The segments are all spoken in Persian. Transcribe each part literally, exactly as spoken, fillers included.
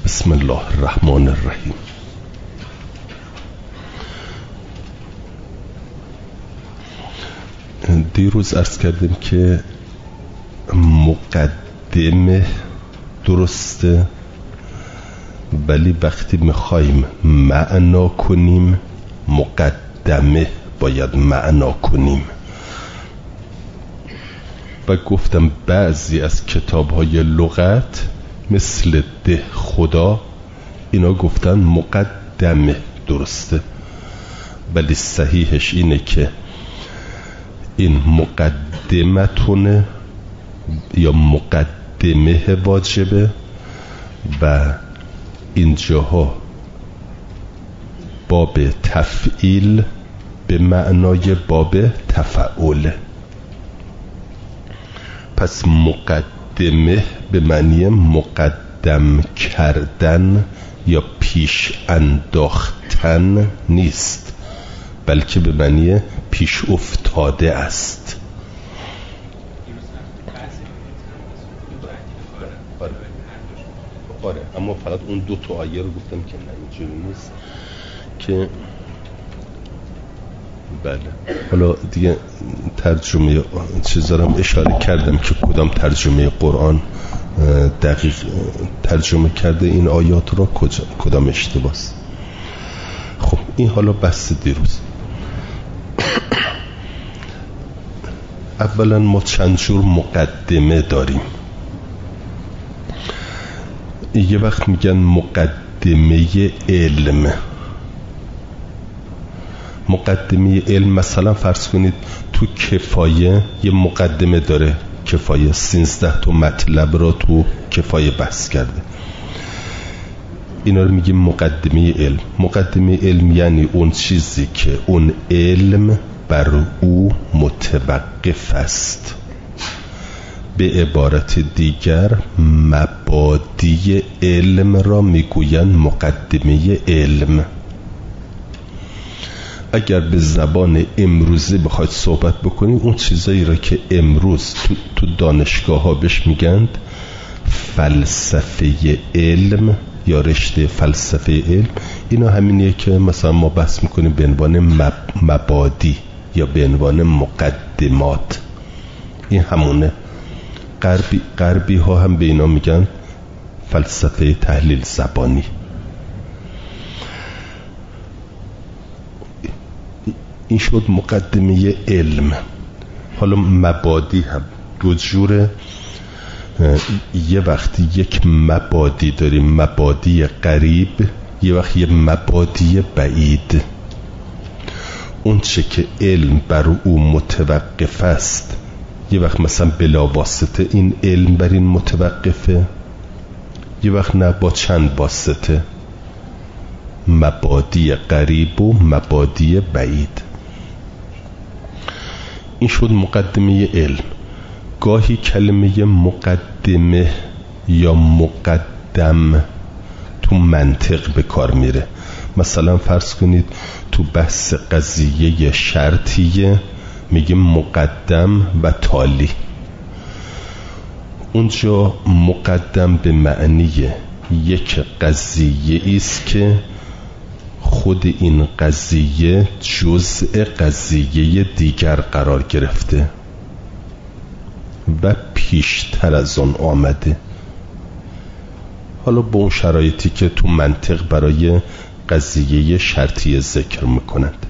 بسم الله الرحمن الرحیم. دیروز عرض کردیم که مقدمه درسته، ولی وقتی میخوایم معنا کنیم مقدمه باید معنا کنیم. و گفتم بعضی از کتاب‌های لغت مثل ده خدا اینا گفتن مقدمه درسته، ولی صحیحش اینه که این مقدمتونه یا مقدمه واجبه و اینجاها باب تفعیل به معنای باب تفعول. پس مقدمه به معنی مقدم کردن یا پیش انداختن نیست، بلکه به معنی پیش افتاده است. آره. آره اما فقط اون دو تا آیه رو گفتم که نه اینجوری نیست که بله. حالا دیگه ترجمه چیزا رو اشاره کردم که کدام ترجمه قرآن دقیق ترجمه کرده این آیات رو، کجا کدام اشتباس. خب این حالا بحث دیروز. اولا ما چند جور مقدمه داریم. یه وقت میگن مقدمه علم. مقدمه علم مثلا فرض کنید تو کفایه یه مقدمه داره، کفایه سیزده تا مطلب رو تو کفایه بحث کرده، اینا رو میگیم مقدمه علم. مقدمه علم یعنی اون چیزی که اون علم بر او متوقف است. به عبارت دیگر مبادی علم را میگویند مقدمه علم. اگر به زبان امروزی بخواید صحبت بکنید، اون چیزایی را که امروز تو, تو دانشگاه ها بهش میگن فلسفه علم یا رشته فلسفه علم، اینا همینیه که مثلا ما بحث میکنیم به عنوان مب... مبادی یا به عنوان مقدمات. این همونه. غربی, غربی ها هم به اینا میگن فلسفه تحلیل زبانی. این شد مقدمه علم. حالا مبادی هم دو جوره. یه وقتی یک مبادی داریم، مبادی قریب، یه وقت یه مبادی بعید. اون چه که علم بر او متوقف است، یه وقت مثلا بلا واسطه این علم بر این متوقفه، یه وقت نه با چند واسطه، مبادی قریب و مبادی بعید. این شد مقدمه علم. گاهی کلمه مقدمه یا مقدم تو منطق به کار میره. مثلا فرض کنید تو بحث قضیه شرطیه میگیم مقدم و تالی. اونجا مقدم به معنی یک قضیه است که خود این قضیه جزء قضیه دیگر قرار گرفته و پیشتر از آن آمده، حالا با اون شرایطی که تو منطق برای قضیه شرطی ذکر میکنند.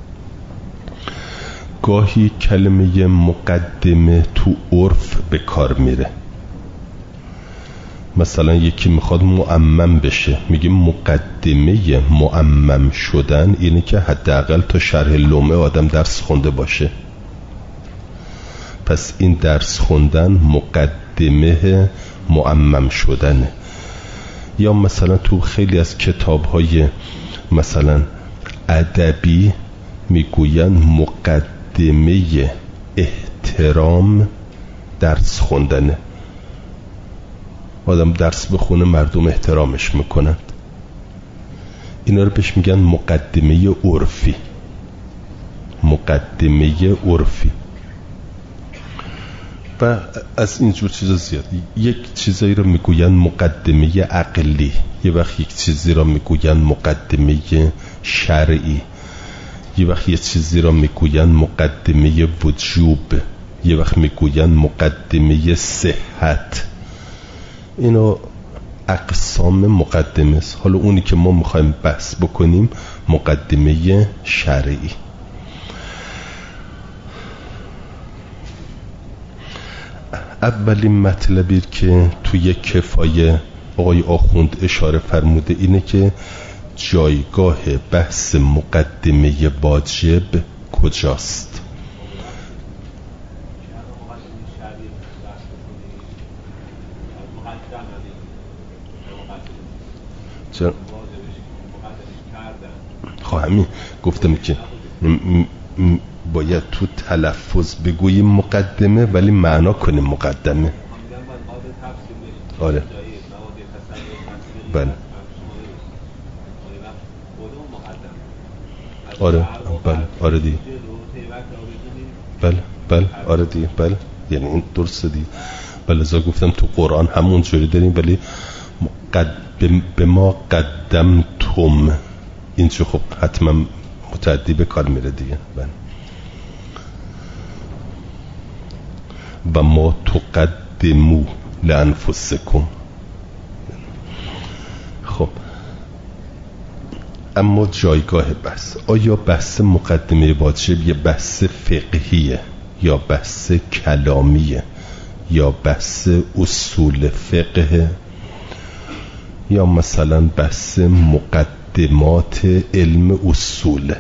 گاهی کلمه مقدمه تو عرف به کار میره. مثلا یکی میخواد معمم بشه، میگیم مقدمه معمم شدن اینه که حداقل تا شرح لومه آدم درس خونده باشه. پس این درس خوندن مقدمه معمم شدنه. یا مثلا تو خیلی از کتاب‌های مثلا ادبی میگوین مقدمه احترام درس خوندنه. آدم درس بخونه مردم احترامش میکنن. اینا رو بهش میگن مقدمه عرفی. مقدمه عرفی. و از اینجور چیزا زیاد. یک چیزایی رو میگوین مقدمه عقلی، یه وقت یک چیزی رو میگوین مقدمه شرعی، یه وقت یه چیزی رو میگوین مقدمه وجوب، یه وقت میگوین مقدمه صحت. اینو اقسام مقدمه است. حالا اونی که ما میخوایم بحث بکنیم مقدمه شرعی. اولین مطلبی که توی کفایه آقای آخوند اشاره فرموده اینه که جایگاه بحث مقدمه واجب کجاست. چرا؟ خب همین گفتم که باید تو تلفظ بگوییم مقدمه ولی معنا کنیم مقدمه. آره بله آره بله آره دی بله بله آره دی بله یعنی این درسته دی. بله ازا گفتم تو قرآن همون جوری داریم ولی قد به ما قدمتم اینجا خب حتما متعدی به کار میره دیگه. بله و ما تقدمو لانفسکم. خب اما جایگاه بحث، آیا بحث مقدمه واجب یه بحث فقهیه یا بحث کلامیه یا بحث اصول فقه یا مثلا بحث مقدمات علم اصوله؟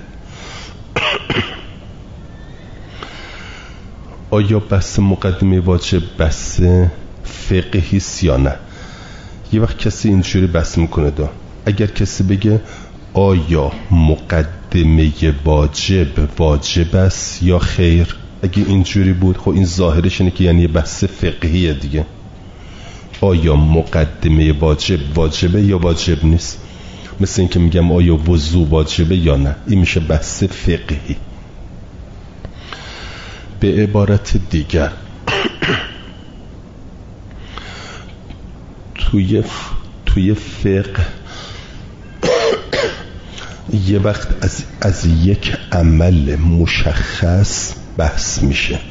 آیا بحث مقدمه واجب بحث فقهی یا نه؟ یه وقت کسی اینجوری بحث میکنه دا اگر کسی بگه آیا مقدمه واجب واجب است یا خیر، اگه اینجوری بود خب این ظاهرش اینه که یعنی بحث فقهیه دیگه. آیا مقدمه واجب واجبه یا واجب نیست؟ مثل این که میگم آیا وضو واجبه یا نه، این میشه بحث فقهی. به عبارت دیگر توی توی فقه یه وقت از, از یک عمل مشخص بحث میشه.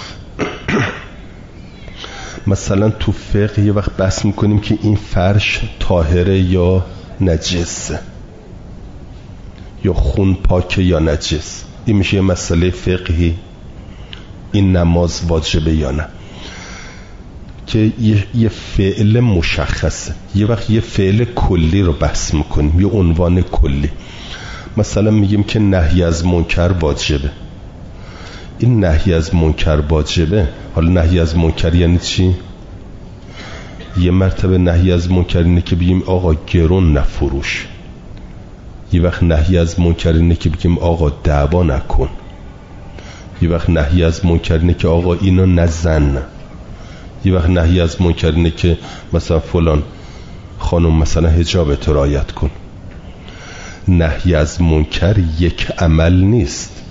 مثلا تو فقه یه وقت بحث میکنیم که این فرش طاهره یا نجسه، یا خون پاکه یا نجس. این میشه یه مسئله فقهی. این نماز واجبه یا نه، که یه, یه فعل مشخصه. یه وقت یه فعل کلی رو بحث میکنیم، یه عنوان کلی. مثلا میگیم که نهی از منکر واجبه. این نهی از منکر واجبه. حالا نهی از منکر یعنی چی؟ یه مرتبه نهی از منکر اینه که بگیم آقا گرون نفروش. یه وقت نهی از منکر اینه که بگیم آقا دعوا نکن. یه وقت نهی از منکر اینه که آقا اینو نزن. یه وقت نهی از منکر اینه که مثلا فلان خانم مثلا حجابت رعایت کن. نهی از منکر یک عمل نیست،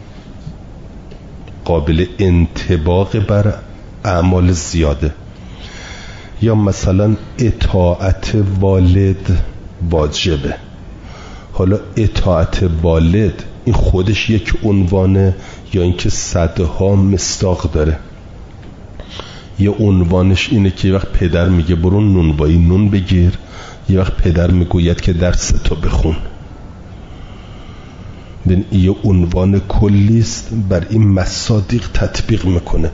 قابل انطباق بر اعمال زیاده. یا مثلا اطاعت والد واجبه. حالا اطاعت والد این خودش یک عنوانه یا اینکه صدها مصداق داره؟ یه عنوانش اینه که یه وقت پدر میگه برو نونوایی نون بگیر، یه وقت پدر میگوید که درس تو بخون. ببین یه عنوان کلیست، بر این مصادیق تطبیق میکنه.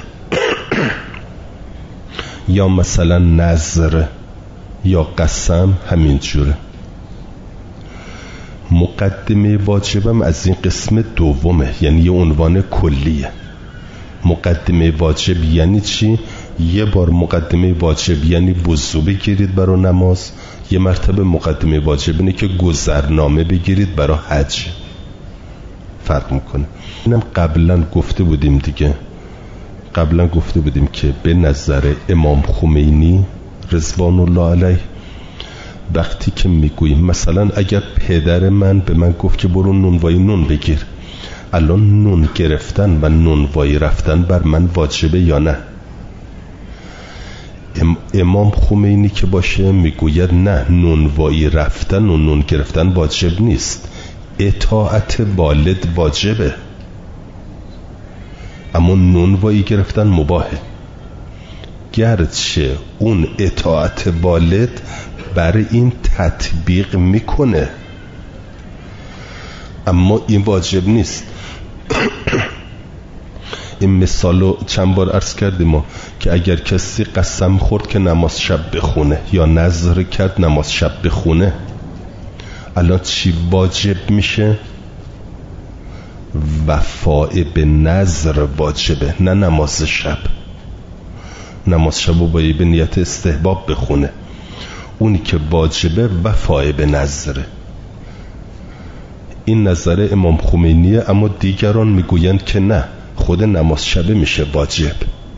یا مثلا نذر یا قسم همین جوره. مقدمه واجبم از این قسم دومه، یعنی یه عنوان کلیه. مقدمه واجب یعنی چی؟ یه بار مقدمه واجب یعنی وضو بگیرید برای نماز. یه مرتبه مقدمه واجب اینه که گذرنامه بگیرید برای حج. فرق میکنه. اینم قبلا گفته بودیم دیگه. قبلا گفته بودیم که به نظر امام خمینی رضوان الله علیه وقتی که میگوییم مثلا اگر پدر من به من گفت که برو نونوایی نون بگیر، الان نون گرفتن و نونوایی رفتن بر من واجبه یا نه؟ امام خمینی که باشه میگوید نه، نونوایی رفتن و نون گرفتن واجب نیست، اطاعت والد واجبه، اما نونوایی گرفتن مباهه. گرچه اون اطاعت والد برای این تطبیق میکنه اما این واجب نیست. این مثالو چند بار عرض کردیم ما که اگر کسی قسم خورد که نماز شب بخونه یا نذر کرد نماز شب بخونه، الان چی واجب میشه؟ وفای به نذر واجبه، نه نماز شب. نماز شب رو باید به نیت استحباب بخونه، اونی که واجبه وفای به نذره. این نظر امام خمینیه، اما دیگران میگویند که نه، خود نماز شبه میشه واجب.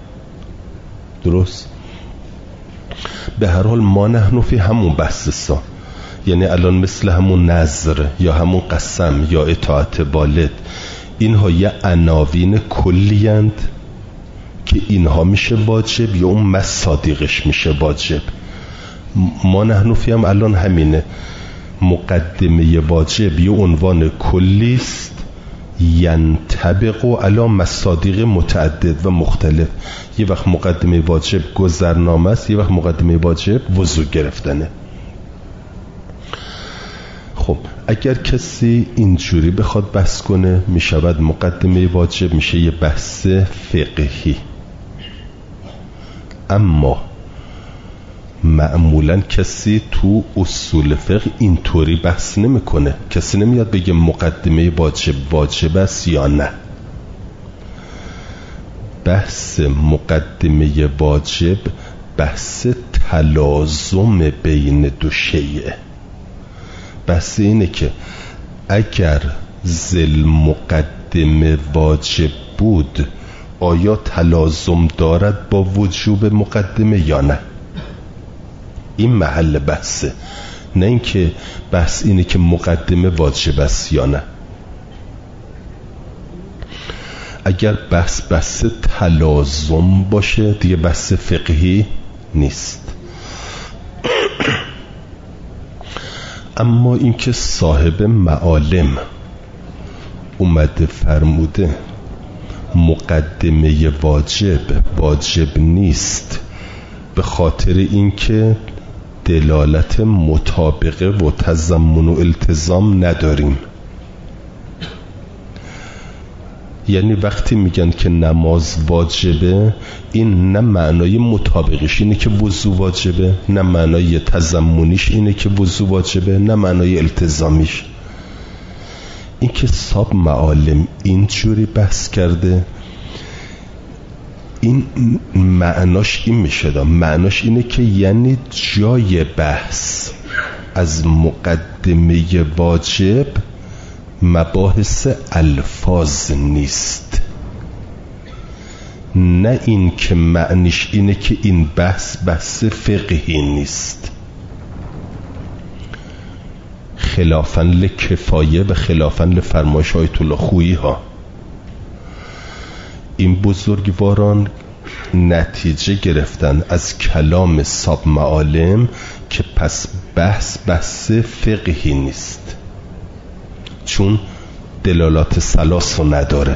درست؟ به هر حال ما نحن فی همون بحثسا، یعنی الان مثل همون نذر یا همون قسم یا اطاعت والد، اینها یه عناوین کلیند که اینها میشه واجب یا اون مصادیقش میشه واجب. ما نحن فی هم الان همینه، مقدمه واجب یه عنوان کلی است ینطبق علی مصادیق متعدد و مختلف. یه وقت مقدمه واجب گذرنامه است، یه وقت مقدمه واجب وضو گرفتنه. خب اگر کسی اینجوری بخواد بحث کنه، میشود مقدمه واجب میشه یه بحث فقهی. اما معمولا کسی تو اصول فقه اینطوری بحث نمیکنه. کسی نمیاد بگه مقدمه واجب واجب است یا نه. بحث مقدمه واجب بحث تلازم بین دو شیء. بحث اینه که اگر ذل مقدمه واجب بود، آیا تلازم دارد با وجوب مقدمه یا نه؟ این محل بحثه، نه اینکه بحث اینه که مقدمه واجب است یا نه. اگر بحث بحث تلازم باشه دیگه بحث فقهی نیست. اما اینکه صاحب معالم اومده فرموده مقدمه واجب واجب نیست به خاطر اینکه دلالت مطابقه و تضمن و التزام نداریم، یعنی وقتی میگن که نماز واجبه، این نه معنای مطابقش اینه که وضو واجبه، نه معنای تضمنیش اینه که وضو واجبه، نه معنای التزامیش. این که صاحب معالم اینجوری بحث کرده، این معناش این میشه دا. معناش اینه که یعنی جای بحث از مقدمه واجب مباحث الفاظ نیست، نه این که معنیش اینه که این بحث بحث فقهی نیست. خلافاً لکفایه و خلافاً لفرمایش آیت الله خویی ها، این بزرگواران نتیجه گرفتن از کلام صاحب معالم که پس بحث بحث فقهی نیست، چون دلالات ثلاث رو نداره.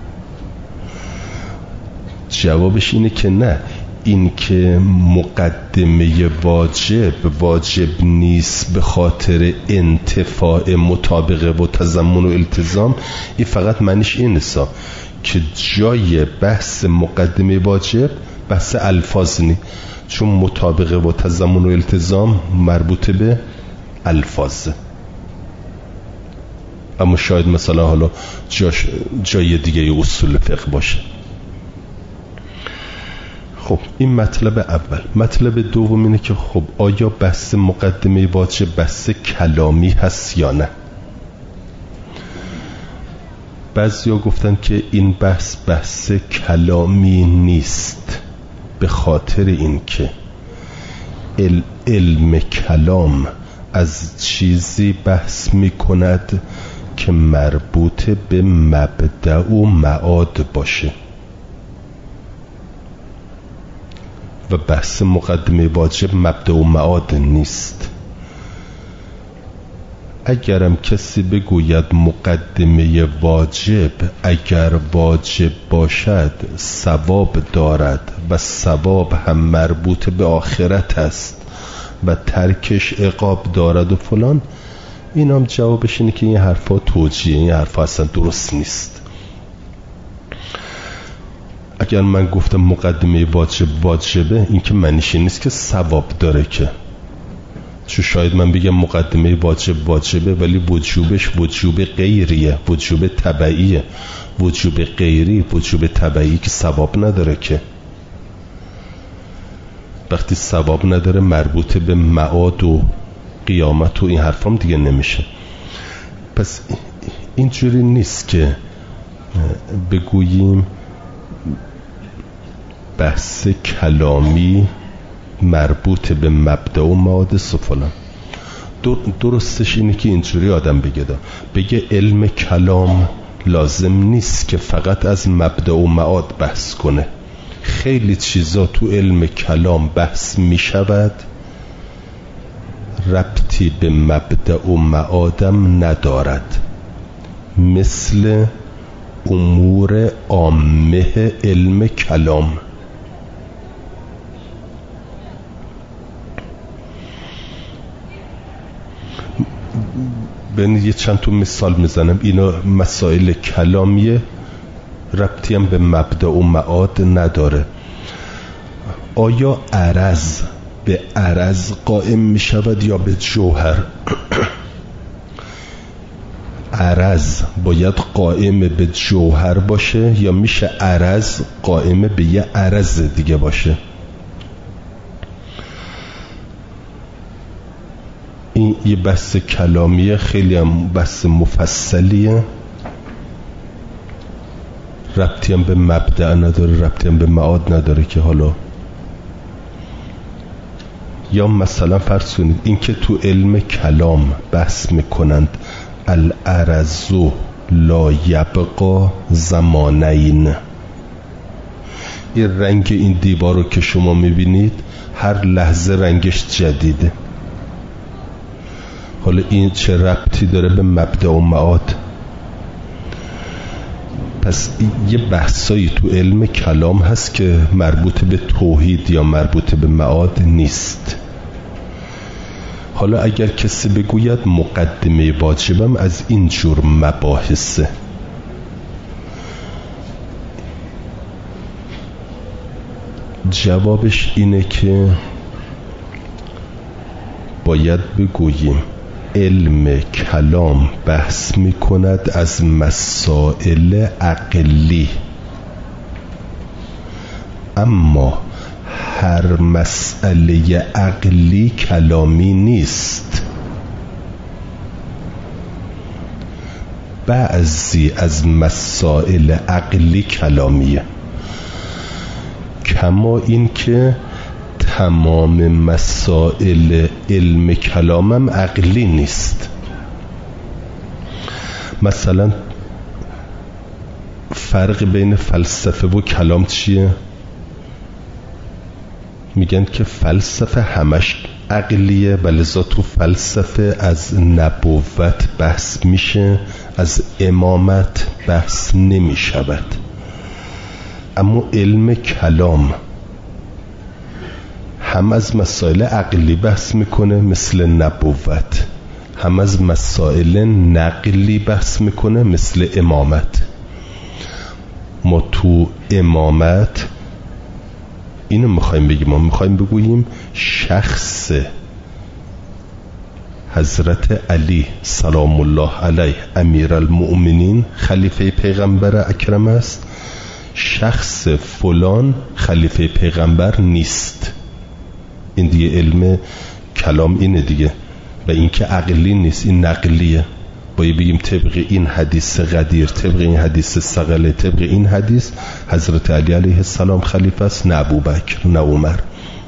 جوابش اینه که نه، این که مقدمه واجب واجب نیست به خاطر انتفاع مطابقه و تضمن و التزام، این فقط معنیش این نیست که جای بحث مقدمه واجب بحث الفاظ نی، چون مطابقه و تضمن و التزام مربوط به الفاظه. اما شاید مثلا حالا جاش جای دیگه اصول فقه باشه. خب این مطلب اول. مطلب دوم اینه که خب آیا بحث مقدمه واجب بحث کلامی هست یا نه؟ بعضیا گفتن که این بحث بحث کلامی نیست، به خاطر اینکه علم کلام از چیزی بحث می کند که مربوط به مبدأ و معاد باشه. و بحث مقدمه واجب مبدأ و معاد نیست. اگرم کسی بگوید مقدمه واجب اگر واجب باشد ثواب دارد و ثواب هم مربوط به آخرت است و ترکش عقاب دارد و فلان، این هم جوابش اینه که این حرفا توجیه، این حرفا اصلا درست نیست. اگر من گفتم مقدمه واجب واجبه، این که معنیش نیست که ثواب داره، که چون شاید من بگم مقدمه واجب واجبه ولی وجوبش وجوب غیریه، وجوب تبعیه. وجوب غیری وجوب تبعی که ثواب نداره، که وقتی ثواب نداره مربوط به معاد و قیامت و این حرفام دیگه نمیشه. پس اینجوری نیست که بگوییم بحث کلامی مربوط به مبدأ و معاد و فلان. درستش اینه که اینجوری آدم بگه دا. بگه علم کلام لازم نیست که فقط از مبدأ و معاد بحث کنه. خیلی چیزا تو علم کلام بحث می شود ربطی به مبدأ و معادم ندارد، مثل امور عامه علم کلام. ببینید یه چند تا مثال میزنم. اینا مسائل کلامیه، ربطی هم به مبدأ و معاد نداره. آیا عرض به عرض قائم می شود یا به جوهر؟ عرض باید قائم به جوهر باشه یا میشه عرض قائم به یه عرض دیگه باشه؟ این یه بحث کلامیه، خیلی هم بحث مفصلیه، ربطی هم به مبدأ نداره، ربطی هم به معاد نداره. که حالا یا مثلا فرض کنید این که تو علم کلام بحث میکنند العرض لا یبقا زمانین، این رنگ این دیوار رو که شما میبینید هر لحظه رنگش جدیده. حالا این چه ربطی داره به مبدأ و معاد؟ پس یه بحثایی تو علم کلام هست که مربوط به توحید یا مربوط به معاد نیست. حالا اگر کسی بگوید مقدمه واجبم از این جور مباحثه، جوابش اینه که باید بگوییم علم کلام بحث می کند از مسائل عقلی، اما هر مسئله عقلی کلامی نیست. بعضی از مسائل عقلی کلامیه، کما این که تمام مسائل علم کلامم عقلی نیست. مثلا فرق بین فلسفه و کلام چیه؟ میگن که فلسفه همش عقلیه و لذا تو فلسفه از نبوت بحث میشه، از امامت بحث نمیشود. اما علم کلام هم از مسائل عقلی بحث میکنه مثل نبوت، هم از مسائل نقلی بحث میکنه مثل امامت. ما تو امامت اینو میخوایم بگیم، ما میخوایم بگوییم شخص حضرت علی سلام الله علیه امیر المؤمنین خلیفه پیغمبر اکرم است، شخص فلان خلیفه پیغمبر نیست. این دیگه علم کلام اینه دیگه، و این که عقلی نیست، این نقلیه. باید بگیم طبق این حدیث قدیر، طبق این حدیث ثقله، طبق این حدیث حضرت علی علیه السلام خلیفه است، نه ابوبکر نه عمر.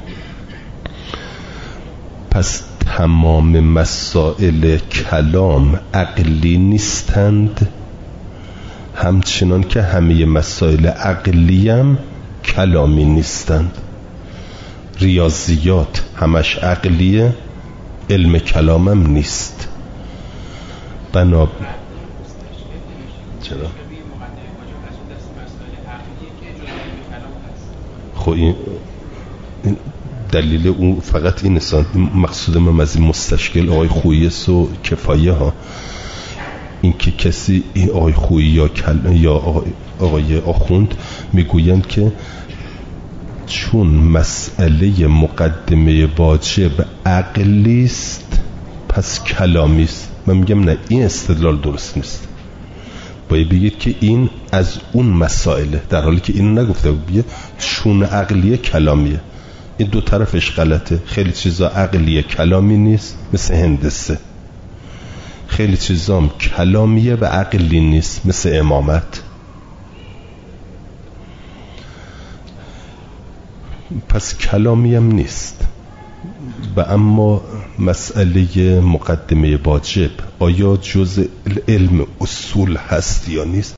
پس تمام مسائل کلام عقلی نیستند، همچنان که همه مسائل عقلی هم کلامی نیستند. ریاضیات همش عقلیه، علم کلامم نیست. بنا چرا؟ خب این دلیل اون فقط این است. مقصود من از این مستشکل آقای خوییست و کفایه ها، این که کسی این آقای خویی یا, کل... یا آقای... آقای آخوند میگویند که چون مسئله مقدمه واجب عقلیست پس کلامیست. من میگم نه، این استدلال درست نیست. باید بگید که این از اون مسائله، در حالی که اینو نگفته. بگید چون عقلیه کلامیه. این دو طرفش غلطه. خیلی چیزا عقلیه کلامی نیست، مثل هندسه. خیلی چیزا هم کلامیه و عقلی نیست، مثل امامت. پس کلامی هم نیست. و اما مسئله مقدمه واجب آیا جزء علم اصول هست یا نیست؟